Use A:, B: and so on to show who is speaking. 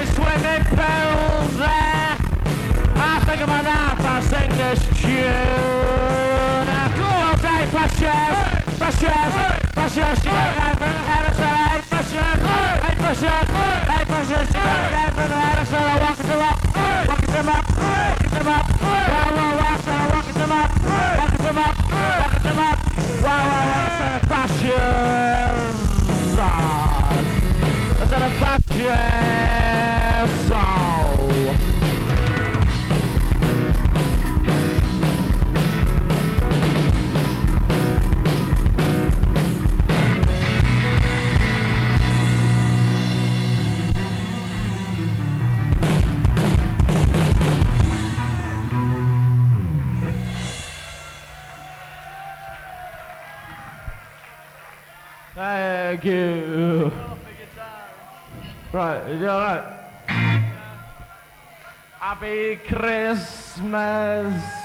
A: swinging pills there. I think of my life, I sing this tune. Go all day, precious, precious, precious. You got life in the head of the hey, precious, hey, precious, hey, precious. You got life in the head of the walking them up, walking them up, walking them up. Wow, wow, wow, so walking them up, walking them up, walking them up. Wow, wow, wow, so precious. That's a precious soul. Thank you. Right, is you alright? Happy Christmas.